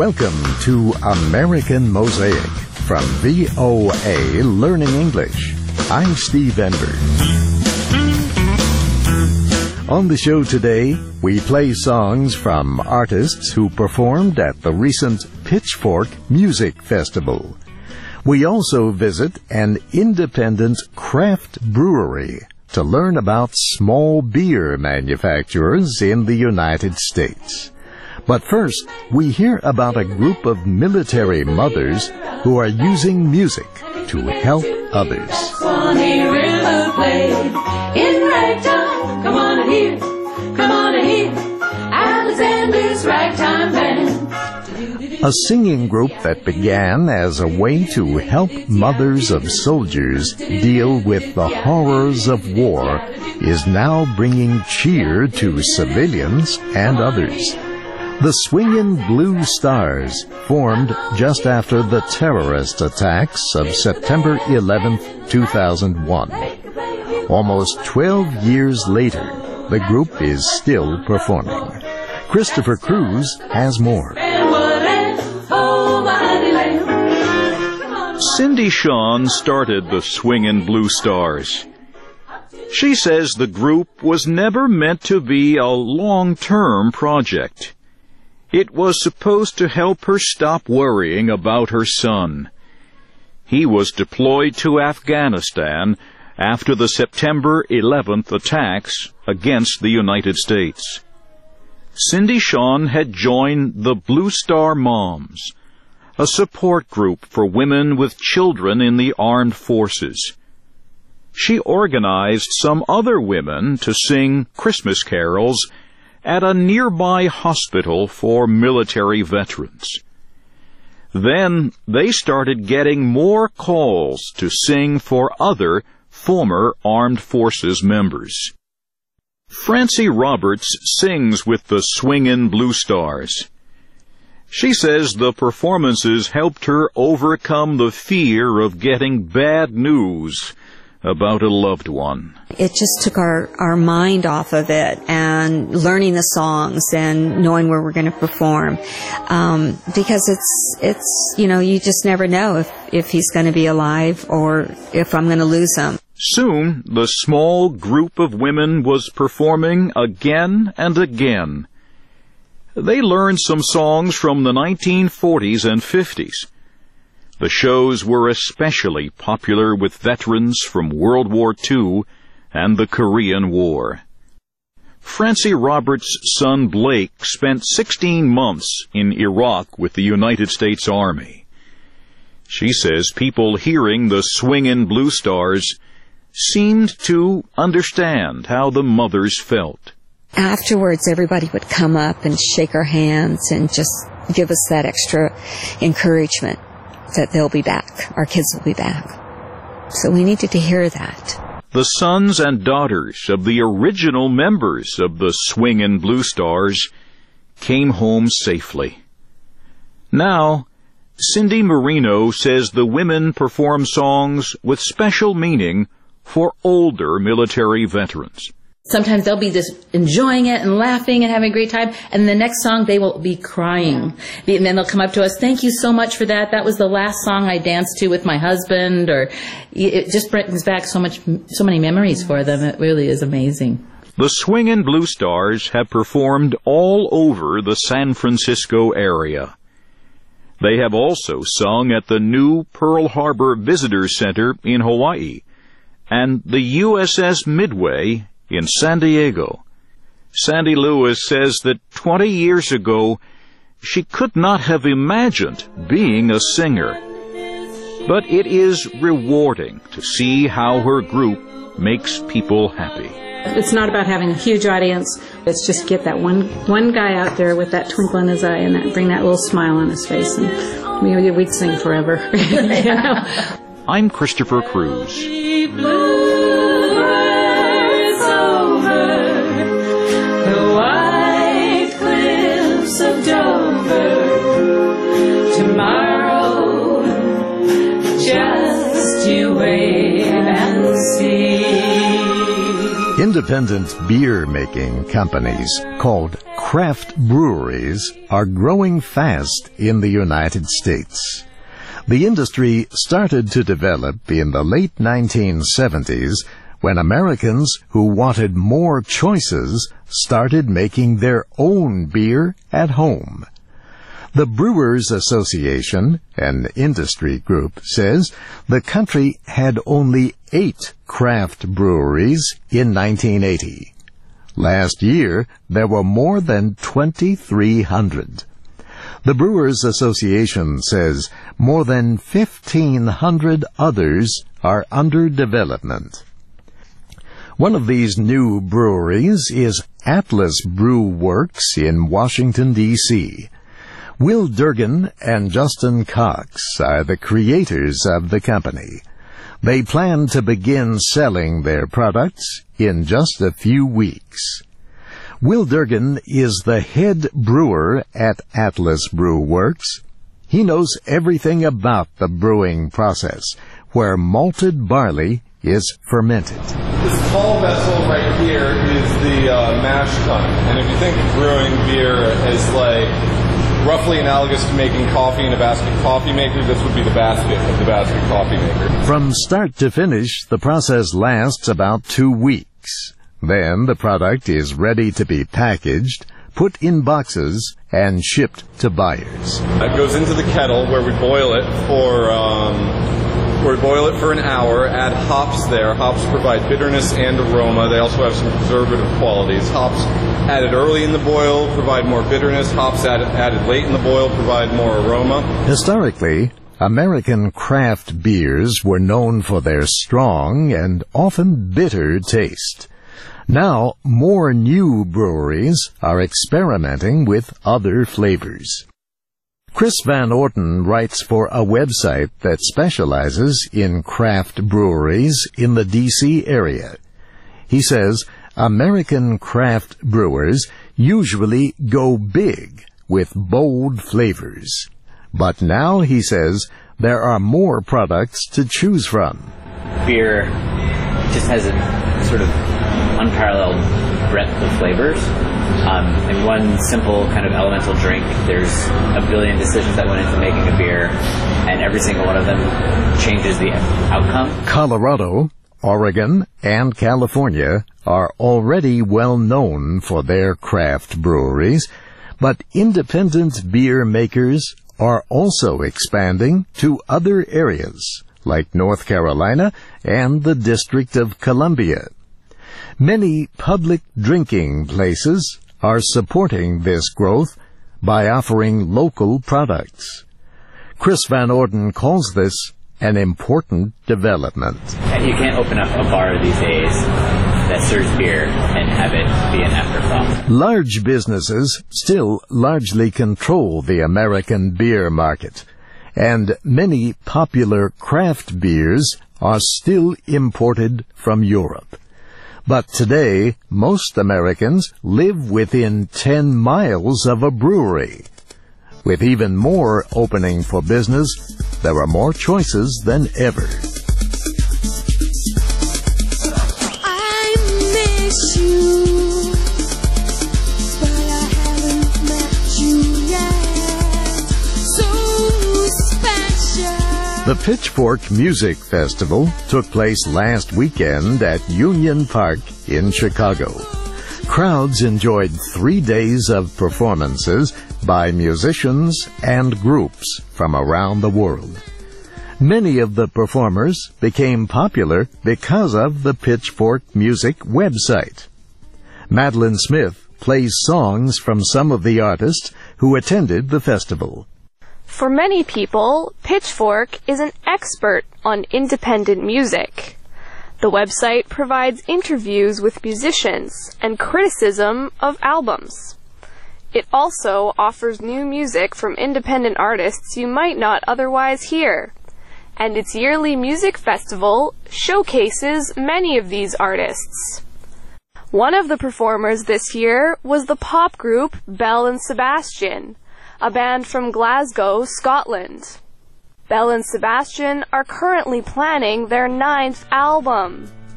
Welcome to American Mosaic from VOA Learning English. I'm Steve Enberg. On the show today, we play songs from artists who performed at the recent Pitchfork Music Festival. We also visit an independent craft brewery to learn about small beer manufacturers in the United States. But first, we hear about a group of military mothers who are using music to help others. Swanee River played in ragtime. Come on and hear, come on and hear Alexander's Ragtime Band. A singing group that began as a way to help mothers of soldiers deal with the horrors of war is now bringing cheer to civilians and others. The Swingin' Blue Stars formed just after the terrorist attacks of September 11, 2001. Almost 12 years later, the group is still performing. Christopher Cruz has more. Cindy Shawn started the Swingin' Blue Stars. She says the group was never meant to be a long-term project. It was supposed to help her stop worrying about her son. He was deployed to Afghanistan after the September 11th attacks against the United States. Cindy Shawn had joined the Blue Star Moms, a support group for women with children in the armed forces. She organized some other women to sing Christmas carols at a nearby hospital for military veterans. Then they started getting more calls to sing for other former armed forces members. Francie Roberts sings with the Swingin' Blue Stars. She says the performances helped her overcome the fear of getting bad news about a loved one. It just took our mind off of it and learning the songs and knowing where we're going to perform. Because it's you just never know if he's going to be alive or if I'm going to lose him. Soon, the small group of women was performing again and again. They learned some songs from the 1940s and 50s. The shows were especially popular with veterans from World War II and the Korean War. Francie Roberts' son Blake spent 16 months in Iraq with the United States Army. She says people hearing the Swingin' Blue Stars seemed to understand how the mothers felt. Afterwards, everybody would come up and shake our hands and just give us that extra encouragement that they'll be back. Our kids will be back. So we needed to hear that. The sons and daughters of the original members of the Swingin' Blue Stars came home safely. Now, Cindy Marino says the women perform songs with special meaning for older military veterans. Sometimes they'll be just enjoying it and laughing and having a great time, and the next song they will be crying. And then they'll come up to us, "Thank you so much for that. That was the last song I danced to with my husband," or it just brings back so many memories for them. It really is amazing. The Swingin' Blue Stars have performed all over the San Francisco area. They have also sung at the new Pearl Harbor Visitor Center in Hawaii and the USS Midway in San Diego. Sandy Lewis says that 20 years ago, she could not have imagined being a singer. But it is rewarding to see how her group makes people happy. It's not about having a huge audience. It's just get that one guy out there with that twinkle in his eye and bring that little smile on his face, and we'd sing forever. I'm Christopher Cruz. Of Dover, tomorrow, just you wait and see. Independent beer-making companies called craft breweries are growing fast in the United States. The industry started to develop in the late 1970s when Americans who wanted more choices started making their own beer at home. The Brewers Association, an industry group, says the country had only 8 craft breweries in 1980. Last year, there were more than 2,300. The Brewers Association says more than 1,500 others are under development. One of these new breweries is Atlas Brew Works in Washington, D.C. Will Durgan and Justin Cox are the creators of the company. They plan to begin selling their products in just a few weeks. Will Durgan is the head brewer at Atlas Brew Works. He knows everything about the brewing process, where malted barley is fermented. This tall vessel right here is the mash tun. And if you think of brewing beer as like roughly analogous to making coffee in a basket coffee maker, this would be the basket of the basket coffee maker. From start to finish, the process lasts about 2 weeks. Then the product is ready to be packaged, put in boxes, and shipped to buyers. It goes into the kettle where we boil it for an hour, add hops there. Hops provide bitterness and aroma. They also have some preservative qualities. Hops added early in the boil provide more bitterness. Hops added late in the boil provide more aroma. Historically, American craft beers were known for their strong and often bitter taste. Now, more new breweries are experimenting with other flavors. Chris Van Orton writes for a website that specializes in craft breweries in the D.C. area. He says American craft brewers usually go big with bold flavors. But now, he says, there are more products to choose from. Beer just has a sort of unparalleled breadth of flavors. In one simple kind of elemental drink, there's a billion decisions that went into making a beer, and every single one of them changes the outcome. Colorado, Oregon, and California are already well known for their craft breweries, but independent beer makers are also expanding to other areas, like North Carolina and the District of Columbia. Many public drinking places are supporting this growth by offering local products. Chris Van Orden calls this an important development. You can't open up a bar these days that serves beer and have it be an afterthought. Large businesses still largely control the American beer market, and many popular craft beers are still imported from Europe. But today, most Americans live within 10 miles of a brewery. With even more opening for business, there are more choices than ever. I miss you, but I haven't met you yet. So special. The Pitchfork Music Festival took place last weekend at Union Park in Chicago. Crowds enjoyed 3 days of performances by musicians and groups from around the world. Many of the performers became popular because of the Pitchfork Music website. Madeline Smith plays songs from some of the artists who attended the festival. For many people, Pitchfork is an expert on independent music. The website provides interviews with musicians and criticism of albums. It also offers new music from independent artists you might not otherwise hear. And its yearly music festival showcases many of these artists. One of the performers this year was the pop group Belle and Sebastian, a band from Glasgow, Scotland. Belle and Sebastian are currently planning their 9th album.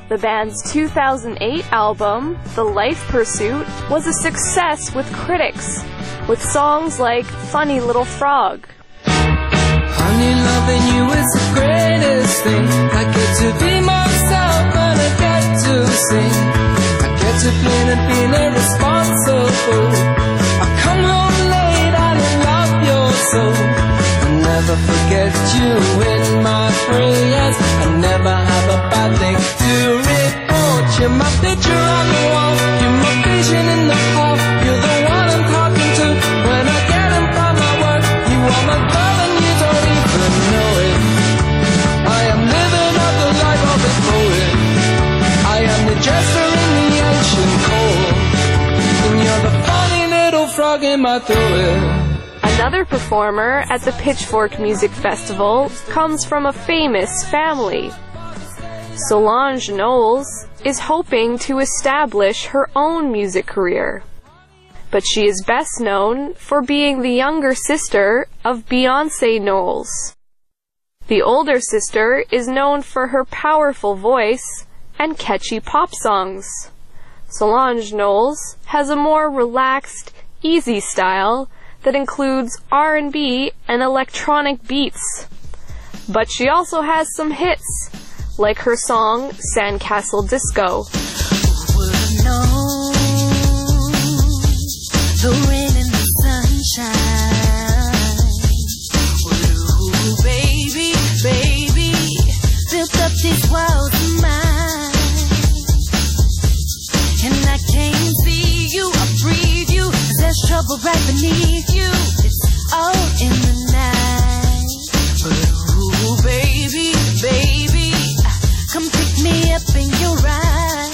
The band's 2008 album, The Life Pursuit, was a success with critics, with songs like Funny Little Frog. Honey, loving you is the greatest thing. I get to be myself and I get to sing. I get to clean and feel irresponsible. I come home late and I love your soul. I never forget you in my prayers. I never have a bad thing to report. You're my picture on the wall. You're my vision in the hall. You're the one I'm talking to when I get in from my work. You are my love and you don't even know it. I am living up the life of a poet. I am the jester in the ancient cold. And you're the funny little frog in my throat. Another performer at the Pitchfork Music Festival comes from a famous family. Solange Knowles is hoping to establish her own music career, but she is best known for being the younger sister of Beyoncé Knowles. The older sister is known for her powerful voice and catchy pop songs. Solange Knowles has a more relaxed, easy style that includes R&B and electronic beats. But she also has some hits, like her song Sandcastle Disco. The rain and the sunshine. Ooh, baby, baby, built up these walls of mine. And I can't see you, I breathe you. There's trouble right beneath you. It's all in the night. Ooh, baby, baby, come pick me up in your eyes.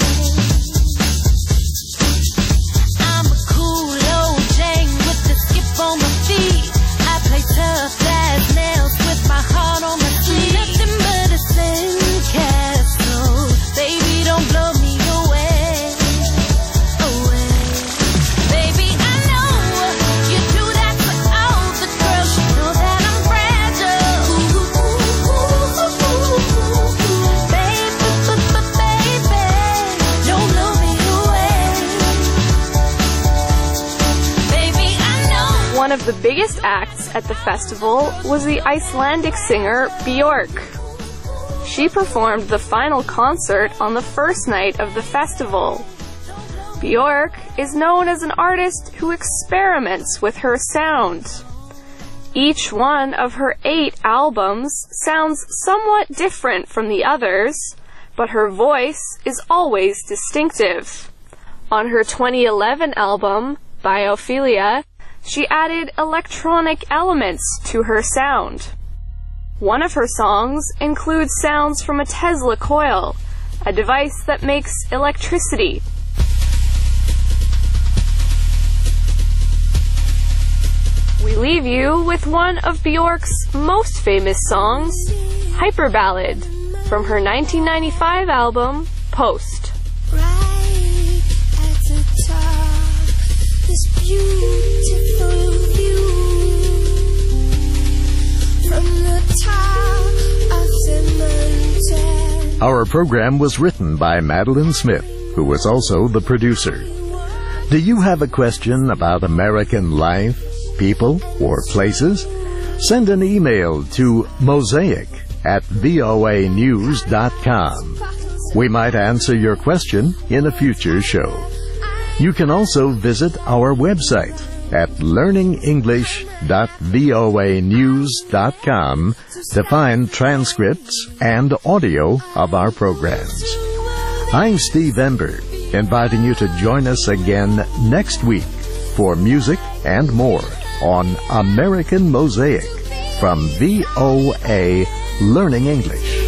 I'm a cool old Jane with the skip on my feet. I play tough as nails with my heart on my sleeve. Nothing but a sandcastle. Baby, don't blow me away. Baby, I know you do that for all the girls. You know that I'm fragile. Baby, don't blow me away. Baby, I know. One of the biggest acts at the festival was the Icelandic singer Björk. She performed the final concert on the first night of the festival. Björk is known as an artist who experiments with her sound. Each one of her 8 albums sounds somewhat different from the others, but her voice is always distinctive. On her 2011 album, Biophilia, she added electronic elements to her sound. One of her songs includes sounds from a Tesla coil, a device that makes electricity. We leave you with one of Björk's most famous songs, Hyper Ballad, from her 1995 album, Post. Right at the top, this beautiful view from the top of the mountain. Our program was written by Madeline Smith, who was also the producer. Do you have a question about American life, people, or places? Send an email to mosaic@voanews.com. We might answer your question in a future show. You can also visit our website at learningenglish.voanews.com to find transcripts and audio of our programs. I'm Steve Ember, inviting you to join us again next week for music and more on American Mosaic from VOA Learning English.